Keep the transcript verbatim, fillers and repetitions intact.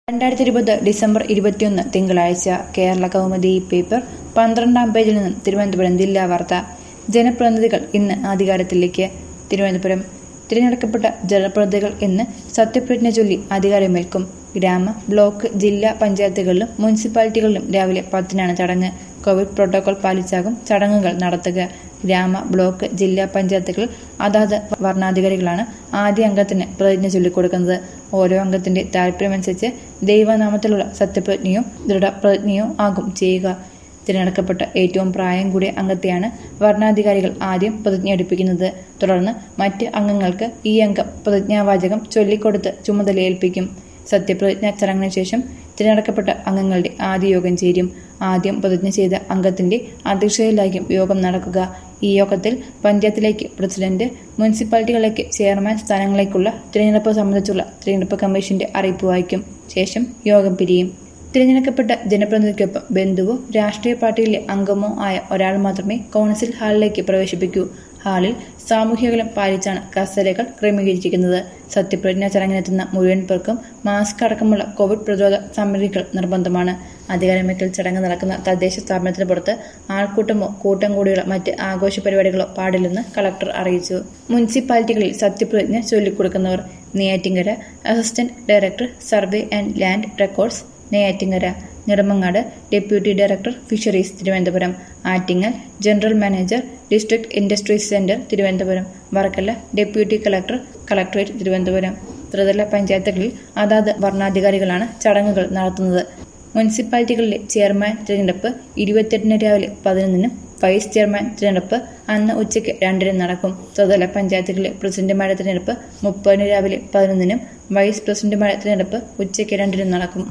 രണ്ടായിരത്തി ഇരുപത് ഡിസംബർ ഇരുപത്തിയൊന്ന് തിങ്കളാഴ്ച കേരള കൗമുദി പേപ്പർ പന്ത്രണ്ടാം പേജിൽ നിന്നും തിരുവനന്തപുരം ജില്ലാ വാർത്ത. ജനപ്രതിനിധികൾ ഇന്ന് അധികാരത്തിലേക്ക്. തിരുവനന്തപുരം. തിരഞ്ഞെടുക്കപ്പെട്ട ജനപ്രതിനിധികൾ ഇന്ന് സത്യപ്രതിജ്ഞ ചൊല്ലി അധികാരമേൽക്കും. ഗ്രാമ, ബ്ലോക്ക്, ജില്ലാ പഞ്ചായത്തുകളിലും മുനിസിപ്പാലിറ്റികളിലും രാവിലെ പത്തിനാണ് ചടങ്ങ്. കോവിഡ് പ്രോട്ടോകോൾ പാലിച്ചാകും ചടങ്ങുകൾ നടത്തുക. ഗ്രാമ, ബ്ലോക്ക്, ജില്ലാ പഞ്ചായത്തുകളിൽ അതാത് വർണ്ണാധികാരികളാണ് ആദ്യ അംഗത്തിന് പ്രതിജ്ഞ ചൊല്ലിക്കൊടുക്കുന്നത്. ഓരോ അംഗത്തിന്റെ താൽപര്യമനുസരിച്ച് ദൈവനാമത്തിലുള്ള സത്യപ്രതിജ്ഞയോ ദൃഢപ്രതിജ്ഞയോ ആകും ചെയ്യുക. തിരഞ്ഞെടുക്കപ്പെട്ട ഏറ്റവും പ്രായം കൂടിയ അംഗത്തെയാണ് വർണ്ണാധികാരികൾ ആദ്യം പ്രതിജ്ഞ എടുപ്പിക്കുന്നത്. തുടർന്ന് മറ്റ് അംഗങ്ങൾക്ക് ഈ അംഗം പ്രതിജ്ഞാവാചകം ചൊല്ലിക്കൊടുത്ത് ചുമതലയേൽപ്പിക്കും. സത്യപ്രതിജ്ഞ ചടങ്ങിന് ശേഷം തിരഞ്ഞെടുക്കപ്പെട്ട അംഗങ്ങളുടെ ആദ്യ യോഗം ചേരും. ആദ്യം പ്രതിജ്ഞ ചെയ്ത അംഗത്തിന്റെ അധ്യക്ഷതയിലായിരിക്കും യോഗം നടക്കുക. ഈ യോഗത്തിൽ പഞ്ചായത്തിലേക്ക് പ്രസിഡന്റ്, മുനിസിപ്പാലിറ്റികളിലേക്ക് ചെയർമാൻ സ്ഥാനങ്ങളിലേക്കുള്ള തിരഞ്ഞെടുപ്പ് സംബന്ധിച്ചുള്ള തിരഞ്ഞെടുപ്പ് കമ്മീഷന്റെ അറിയിപ്പ് വായിക്കും. ശേഷം യോഗം പിരിയും. തിരഞ്ഞെടുക്കപ്പെട്ട ജനപ്രതിനിധിക്കൊപ്പം ബന്ധുവോ രാഷ്ട്രീയ പാർട്ടിയിലെ അംഗമോ ആയ ഒരാൾ മാത്രമേ കൗൺസിൽ ഹാളിലേക്ക് പ്രവേശിപ്പിക്കൂ. ഹാളിൽ സാമൂഹ്യകലം പാലിച്ചാണ് കസേരകൾ ക്രമീകരിച്ചിരിക്കുന്നത്. സത്യപ്രതിജ്ഞ ചടങ്ങിനെത്തുന്ന മുഴുവൻ പേർക്കും മാസ്ക് അടക്കമുള്ള കോവിഡ് പ്രതിരോധ സാമഗ്രികൾ നിർബന്ധമാണ്. അധികാരമേൽക്കൽ ചടങ്ങ് നടക്കുന്ന തദ്ദേശ സ്ഥാപനത്തിന് പുറത്ത് ആൾക്കൂട്ടമോ കൂട്ടം കൂടിയുള്ള മറ്റ് ആഘോഷ പരിപാടികളോ പാടില്ലെന്ന് കളക്ടർ അറിയിച്ചു. മുനിസിപ്പാലിറ്റികളിൽ സത്യപ്രതിജ്ഞ ചൊല്ലിക്കൊടുക്കുന്നവർ: Neyyattinkara assistant director survey and land records, Neyyattinkara. Nedumangad deputy director fisheries, Thiruvananthapuram. Attingal general manager district industries centre, Thiruvananthapuram. Varkala deputy collector, collectorate, Thiruvananthapuram. ത്രിതല പഞ്ചായത്തുകളിൽ അതാത് വർണ്ണാധികാരികളാണ് ചടങ്ങുകൾ നടത്തുന്നത്. മുനിസിപ്പാലിറ്റികളിലെ ചെയർമാൻ തിരഞ്ഞെടുപ്പ് ഇരുപത്തിയെട്ടിന് രാവിലെ പതിനൊന്നിനും വൈസ് ചെയർമാൻ തിരഞ്ഞെടുപ്പ് അന്ന് ഉച്ചയ്ക്ക് രണ്ടിനും നടക്കും. ത്രിതല പഞ്ചായത്തുകളിലെ പ്രസിഡന്റുമാരുടെ തിരഞ്ഞെടുപ്പ് മുപ്പതിന് രാവിലെ പതിനൊന്നിനും വൈസ് പ്രസിഡന്റുമാരുടെ തിരഞ്ഞെടുപ്പ് ഉച്ചയ്ക്ക് രണ്ടിനും നടക്കും.